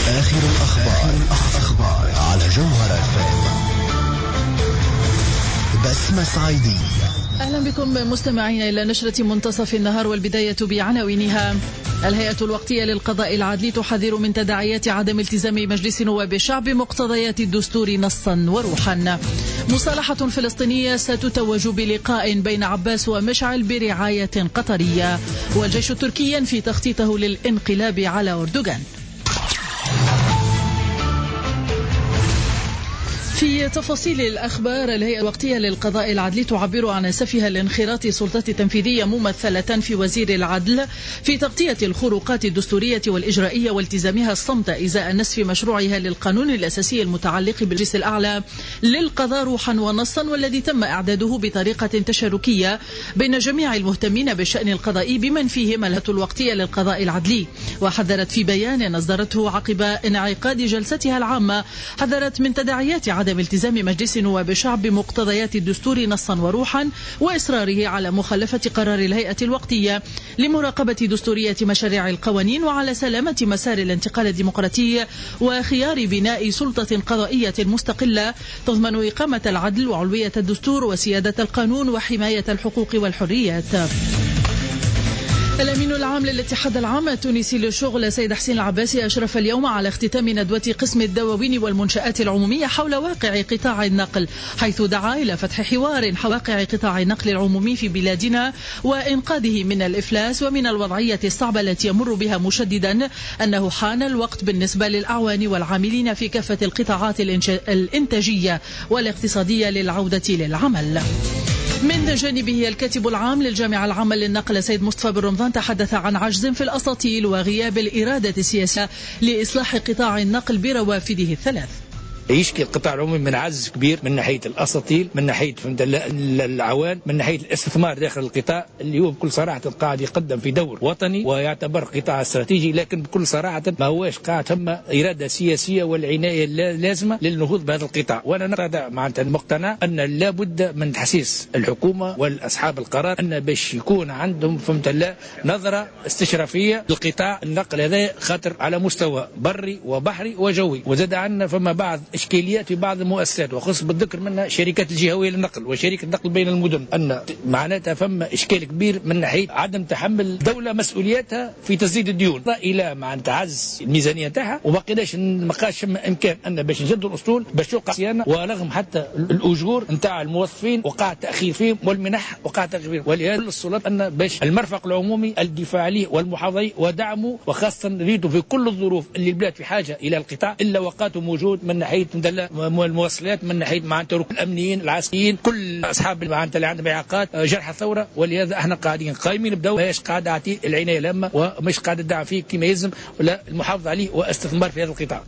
آخر الأخبار على جوهر FM. بسمة صعيدية. أهلا بكم مستمعين إلى نشرة منتصف النهار، والبداية بعناوينها. الهيئة الوقتية للقضاء العدلي تحذر من تداعيات عدم التزام مجلس نواب الشعب بمقتضيات الدستور نصا وروحا. مصالحة فلسطينية ستتوج بلقاء بين عباس ومشعل برعاية قطرية. والجيش التركي ينفي تخطيطه للانقلاب على أردوغان. في تفاصيل الأخبار، الهيئة الوقتية للقضاء العدلي تعبر عن أسفها لانخراط سلطات تنفيذية ممثلة في وزير العدل في تغطية الخروقات الدستورية والإجرائية والتزامها الصمت إزاء نسف مشروعها للقانون الأساسي المتعلق بالمجلس الأعلى للقضاء روحا ونصا، والذي تم إعداده بطريقة تشاركية بين جميع المهتمين بالشأن القضائي بمن فيهم الهيئة الوقتية للقضاء العدلي. وحذرت في بيان أصدرته عقب انعقاد جلستها العامة، حذرت من تداعيات عدم التزام مجلس نواب الشعب بمقتضيات الدستور نصا وروحا، وإصراره على مخالفة قرار الهيئة الوقتية لمراقبة دستورية مشاريع القوانين وعلى سلامة مسار الانتقال الديمقراطي وخيار بناء سلطة قضائية مستقلة تضمن إقامة العدل وعلوية الدستور وسيادة القانون وحماية الحقوق والحريات. الأمين العام للاتحاد العام التونسي للشغل سيد حسين العباسي أشرف اليوم على اختتام ندوة قسم الدواوين والمنشآت العمومية حول واقع قطاع النقل، حيث دعا إلى فتح حوار حول واقع قطاع النقل العمومي في بلادنا وإنقاذه من الإفلاس ومن الوضعية الصعبة التي يمر بها، مشددا أنه حان الوقت بالنسبة للأعوان والعاملين في كافة القطاعات الإنتاجية والاقتصادية للعودة للعمل. من جانبه الكاتب العام للجامعة العامة للنقل سيد مصطفى بن رمضان تحدث عن عجز في الأساطيل وغياب الإرادة السياسية لإصلاح قطاع النقل بروافده الثلاث. يشكي القطاع العمومي من عجز كبير من ناحية الأساطيل، من ناحية العوان، من ناحية الاستثمار داخل القطاع اللي هو بكل صراحة قاعد يقدم في دور وطني ويعتبر قطاع استراتيجي، لكن بكل صراحة ما هوش قاعد ثم إرادة سياسية والعناية اللازمة للنهوض بهذا القطاع. وأنا مقتنع أن لابد من تحسيس الحكومة والأصحاب القرار أن باش يكون عندهم نظرة استشرافية للقطاع النقل هذا، خاطر على مستوى بري وبحري وجوي. وزاد عندنا فما بعض إشكاليات في بعض المؤسسات، وخص بالذكر منها شركات الجهوية للنقل وشركة النقل بين المدن، أن معناتها فما إشكال كبير من ناحية عدم تحمل الدولة مسؤولياتها في تسديد الديون إلى معناتها عجز الميزانية تاعها، وما بقاش إمكان أن باش نجدوا الأسطول باش توقع صيانة، ورغم حتى الأجور نتاع الموظفين وقع تأخير فيهم والمنح وقع تأخير فيهم. ولهذا السلطات أن باش المرفق العمومي الدفاع عليه والمحافظة ودعمه، وخاصة نريده في كل الظروف اللي البلاد في حاجة إلى القطاع، إلا وقاته موجود من ناحية المواصلات، من ناحيه معناتها الامنيين العسكريين، كل اصحاب معناتها اللي عندهم اعاقات جرح الثوره. ولهذا احنا قايمين بدور ماهيش قاعده اعطيه العنايه الهامه ومش قاعده الدعم فيه كما يلزم، ولا المحافظه عليه واستثمار في هذا القطاع.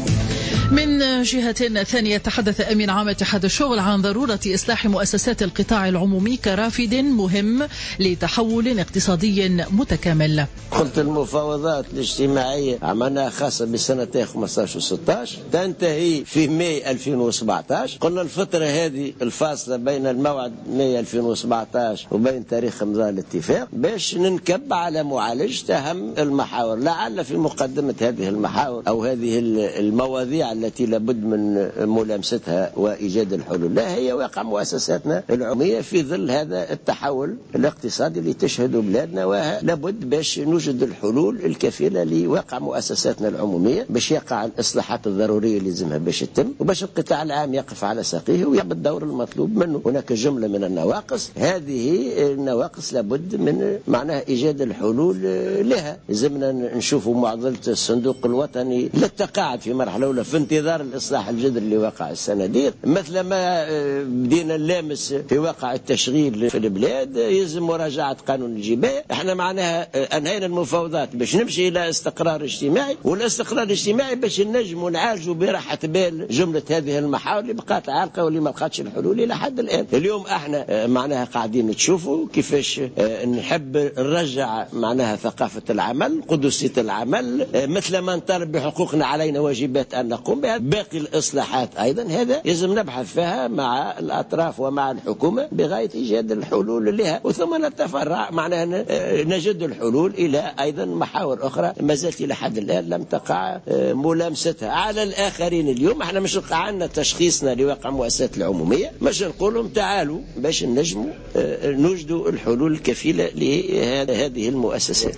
من جهة ثانية تحدث أمين عام اتحاد الشغل عن ضرورة إصلاح مؤسسات القطاع العمومي كرافد مهم لتحول اقتصادي متكامل. قلت المفاوضات الاجتماعية عملناها خاصة بسنتين 15 و 16 تنتهي في ماي 2017. قلنا الفترة هذه الفاصلة بين الموعد ماي 2017 وبين تاريخ امضاء الاتفاق باش ننكب على معالجة أهم المحاور، لعل في مقدمة هذه المحاور أو هذه المواضيع التي لابد من ملامستها وإيجاد الحلول لا هي واقع مؤسساتنا العمومية في ظل هذا التحول الاقتصادي اللي تشهده بلادنا، ولابد باش نوجد الحلول الكفيلة لواقع مؤسساتنا العمومية باش يقع الإصلاحات الضرورية اللي لازمها باش تتم، وباش القطاع العام يقف على ساقيه ويعمل الدور المطلوب منه. هناك جملة من النواقص، هذه النواقص لابد من معناها إيجاد الحلول لها. لازمنا نشوفوا معضلة الصندوق الوطني للتقاعد في مرحلة أولى في انتظار الإصلاح الجذري اللي وقع السنة دي، مثل ما بدينا نلامس في واقع التشغيل في البلاد يلزم مراجعة قانون الجباية. احنا معناها انهينا المفاوضات باش نمشي الى استقرار اجتماعي، والاستقرار الاجتماعي باش نجموا نعالجوا براحة بال جملة هذه المحاور اللي بقات عالقة واللي ما بقاتش الحلول الى حد الان. اليوم احنا معناها قاعدين تشوفوا كيفاش نحب نرجع معناها ثقافة العمل، قدسية العمل، مثل ما نطالب بحقوقنا علينا واجبات ان نقوم نقوم بها. باقي الإصلاحات أيضا هذا يجب نبحث فيها مع الأطراف ومع الحكومة بغاية إيجاد الحلول لها، وثم نتفرع معناها نجد الحلول إلى أيضا محاور أخرى ما زالت إلى حد الآن لم تقع ملامستها على الآخرين. اليوم احنا مش قعدنا تشخيصنا لواقع مؤسسات العمومية، مش نقولهم تعالوا باش نجموا نوجدوا الحلول الكفيلة لهذه المؤسسات.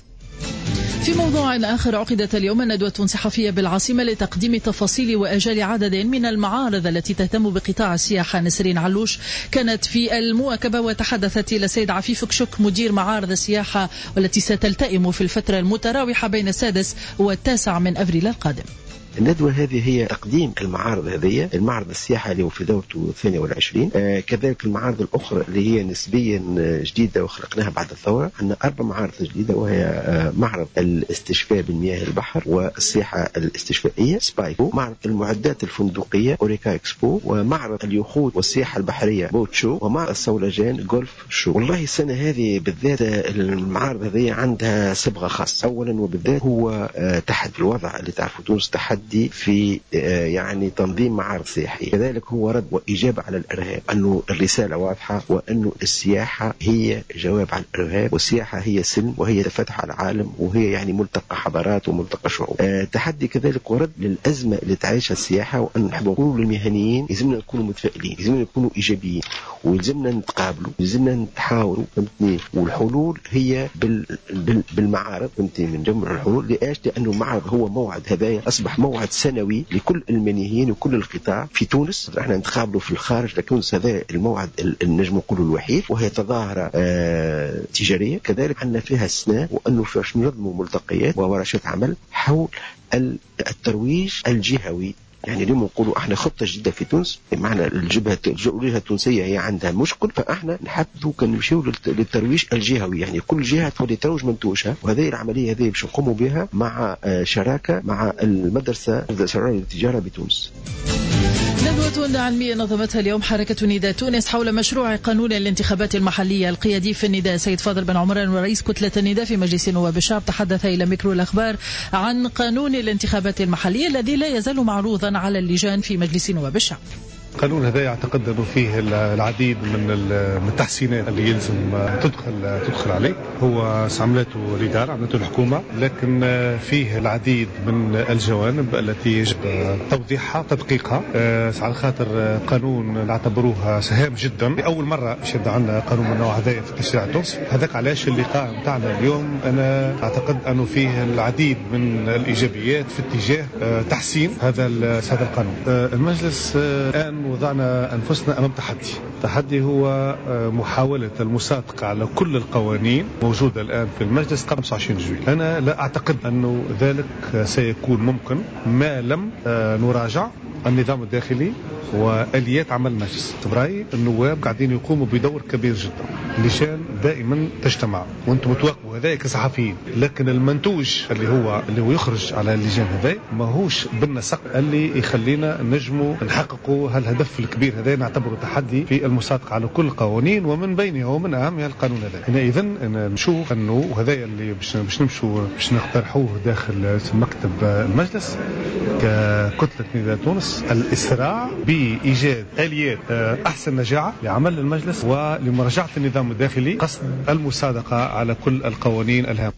في موضوع آخر، عقدت اليوم ندوة صحفية بالعاصمة لتقديم تفاصيل وأجال عدد من المعارض التي تهتم بقطاع السياحة. نسرين علوش كانت في المواكبة وتحدثت إلى السيد عفيف كشك مدير معارض السياحة والتي ستلتئم في الفترة المتراوحة بين 6 و9 من أبريل القادم. الندوة هذه هي تقديم المعارض هذه، المعرض السياحة اللي هو في دورته 22، كذلك المعارض الأخرى اللي هي نسبيا جديدة وخلقناها بعد الثورة. عندنا 4 معارض جديدة، وهي معرض الاستشفاء بالمياه البحر والسياحة الاستشفائية سبايكو، معرض المعدات الفندقية أوريكا إكسبو، ومعرض اليخوت والسياحة البحرية بوت شو، ومعرض الصولجان جولف شو. والله السنة هذه بالذات المعارض هذه عندها صبغة خاصة. أولا وبالذات هو تحدي، الوضع اللي تعرفوا تونس تحدي في يعني تنظيم معارض سياحية، كذلك هو رد وإجابة على الإرهاب، أنه الرسالة واضحة وأنه السياحة هي جواب على الإرهاب، والسياحة هي سلم وهي تفتح على العالم وهي يعني ملتقى حضارات وملتقى شعوب. تحدي كذلك ورد للأزمة اللي تعيشها السياحة، وأن نحب نقول للمهنيين يلزمنا نكونوا متفائلين، يلزمنا نكونوا إيجابيين، ويلزمنا نتقابلوا، يلزمنا نتحاوروا، فهمتني؟ والحلول هي بالمعارض، فهمتني؟ من جمع الحلول. لأنه المعرض هو موعد، هذا أصبح موعد سنوي لكل المنيهين وكل القطاع في تونس. احنا نتقابلوا في الخارج، لكن هذا الموعد النجم نقولوا الوحيد، وهي تظاهرة تجارية. كذلك عندنا فيها السنة، وأنه فاش ننظموا ملتقيات وورشات عمل حول الترويج الجهوي. يعني اليوم نقولوا احنا خطة جديدة في تونس، معنى الجبهة التونسية هي عندها مشكل، فاحنا نحدثوا كنمشيو للترويج الجهوي، يعني كل جهة تولي تروج منتوجها. وهذه العملية هذه باش نقوموا بها مع شراكة مع المدرسة للتجارة بتونس. ندوة علمية نظمتها اليوم حركة نداء تونس حول مشروع قانون الانتخابات المحلية. القيادي في النداء سيد فاضل بن عمران ورئيس كتلة النداء في مجلس نواب الشعب تحدث إلى ميكرو الأخبار عن قانون الانتخابات المحلية الذي لا يزال معروضا على اللجان في مجلس نواب الشعب. القانون هذا يعتقد أنه فيه العديد من التحسينات اللي يلزم تدخل عليه. هو عملته الإدارة، عملته الحكومة، لكن فيه العديد من الجوانب التي يجب توضيحها تدقيقها، على خاطر قانون نعتبروه سهام جدا. لأول مرة باش يبدا عندنا قانون من النوع هذا في التشريع التونسي. هذاك علاش اللقاء متاعنا اليوم أنا أعتقد أنه فيه العديد من الإيجابيات في اتجاه تحسين هذا القانون. المجلس الآن وضعنا أنفسنا أمام تحدي هو محاولة المصادقة على كل القوانين موجودة الآن في المجلس قبل 25 جويلية. أنا لا أعتقد أنه ذلك سيكون ممكن ما لم نراجع النظام الداخلي وآليات عمل المجلس. برأيي النواب قاعدين يقوموا بدور كبير جدا، اللجان دائما تجتمع وانتم تواقبوا هذا كصحفيين، لكن المنتوج اللي هو يخرج على اللجان هذا ماهوش بالنسق اللي يخلينا نجموا نحققوا هالهدف الكبير هذا. نعتبره تحدي في المصادقة على كل القوانين ومن بينها ومن أهمها القانون هذا. هنا إذن نشوف أنه هذا اللي باش نمشوا باش نقترحوه داخل مكتب المجلس ككتلة نداء تونس، الإسراع بإيجاد آليات أحسن نجاعة لعمل المجلس ولمراجعة النظام الداخلي قصد المصادقة على كل القوانين الهامة.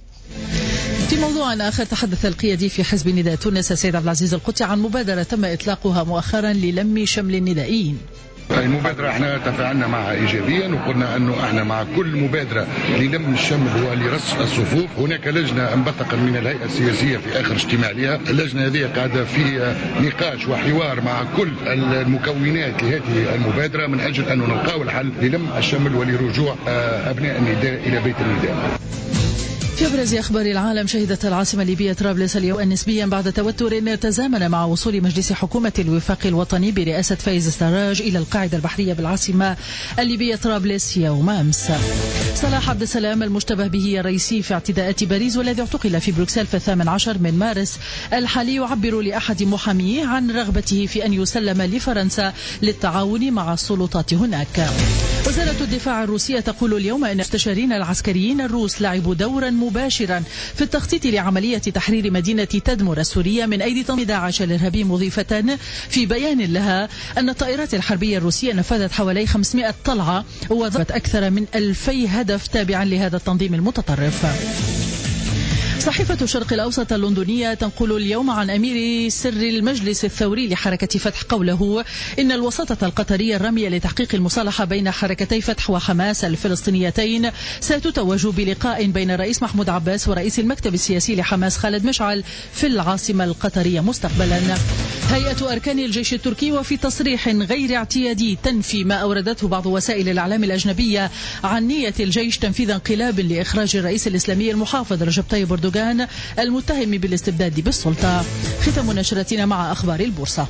في موضوع آخر، تحدث القيادي في حزب نداء تونس السيد عبد العزيز القدسي عن مبادرة تم إطلاقها مؤخرا للم شمل الندائيين. المبادرة احنا تفاعلنا معها ايجابيا، وقلنا انه احنا مع كل مبادرة للم الشمل ولرص الصفوف. هناك لجنة انبثقت من الهيئة السياسية في اخر اجتماع لها. اللجنة هذه قاعدة في نقاش وحوار مع كل المكونات لهذه المبادرة من اجل ان نلقاو الحل للم الشمل ولرجوع ابناء النداء الى بيت النداء. في أبرز أخبار العالم، شهدت العاصمة الليبية طرابلس اليوم نسبيا بعد توتر تزامن مع وصول مجلس حكومة الوفاق الوطني برئاسة فايز السراج إلى القاعدة البحرية بالعاصمة الليبية طرابلس يوم أمس. صلاح عبد السلام المشتبه به الرئيسي في اعتداءات باريس والذي اعتقل في بروكسل في 18 من مارس الحالي يعبر لأحد محاميه عن رغبته في أن يسلم لفرنسا للتعاون مع السلطات هناك. وزارة الدفاع الروسية تقول اليوم أن المستشارين العسكريين الروس لعبوا دورا مباشرا في التخطيط لعملية تحرير مدينة تدمر السورية من أيدي تنظيم داعش الإرهابي، مضيفة في بيان لها أن الطائرات الحربية الروسية نفذت حوالي 500 طلعة وضربت أكثر من 2000 هدف تابعا لهذا التنظيم المتطرف. صحيفة الشرق الأوسط اللندنية تنقل اليوم عن أمير سر المجلس الثوري لحركة فتح قوله إن الوساطة القطرية الرامية لتحقيق المصالحة بين حركتي فتح وحماس الفلسطينيتين ستتوج بلقاء بين الرئيس محمود عباس ورئيس المكتب السياسي لحماس خالد مشعل في العاصمة القطرية مستقبلا. هيئة أركان الجيش التركي وفي تصريح غير اعتيادي تنفي ما أوردته بعض وسائل الإعلام الأجنبية عن نية الجيش تنفيذ انقلاب لإخراج الرئيس الإسلامي المحافظ رجب طيب أردوغان المتهم بالاستبداد بالسلطة. ختم نشرتنا مع أخبار البورصة.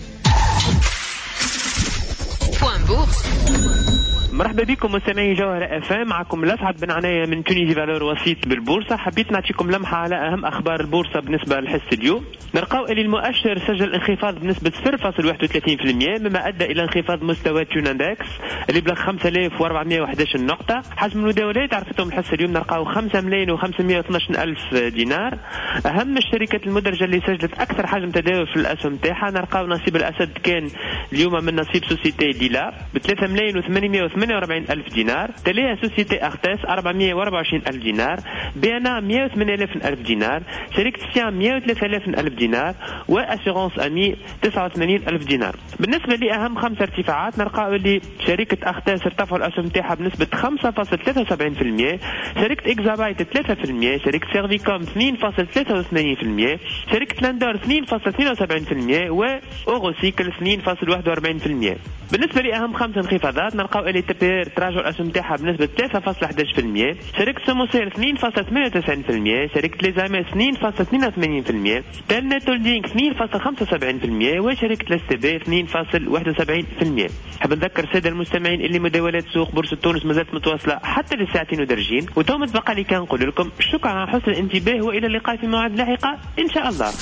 مرحبا بكم مستمعي جوهر اف ام، معكم الاسعد بن عناية من تونيزي فالور وسيط بالبورصه. حبيت نعطيكم لمحه على اهم اخبار البورصه بالنسبه لحصه اليوم. نلقاو ان المؤشر سجل انخفاض بنسبه 0.31% مما ادى الى انخفاض مستوى تشوناندكس اللي بلغ 5411 نقطه. حجم المداولات عرفتهم الحصه اليوم نلقاو 5,512,000 دينار. اهم الشركات المدرجه اللي سجلت اكثر حجم تداول في الاسهم تاعها نلقاو نصيب الاسد كان اليوم من نصيب سوسيتي ديلا ب 3,848,000 دينار، تليها سوسيتي أختاس 424,000 دينار، بيانا 108,000 دينار، شركة سيام 103,000 دينار، وأسيغونس أمي 89,000 دينار. بالنسبة لأهم 5 ارتفاعات نلقاو اللي شركة أختاس ارتفعوا الأسهم تاعها بنسبة 5.73%، شركة إكزابايت 3%، شركة سيرفيكوم 2.83%، شركة لاندور 2.72%، وأوغوسيكل 2.41%. بالنسبة لأهم 5 انخفاضات نلقاو اللي تبير تراجع الأسهم تاعها بنسبة 3.11%، شركة سموسير 2.98%، شركة ليزاميس 2.82%، تلنت هولدينغ 2.75%، وشركة الاستبي 2.71%. حاب نذكر السادة المستمعين اللي مداولات سوق بورصة تونس مازالت متواصلة حتى للساعتين ودرجين، وتوم تبقى لي كان نقول لكم شكرا على حسن الانتباه وإلى اللقاء في موعد لاحقة إن شاء الله.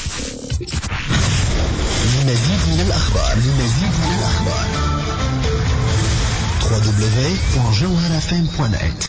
للمزيد من الأخبار www.jawharfm.net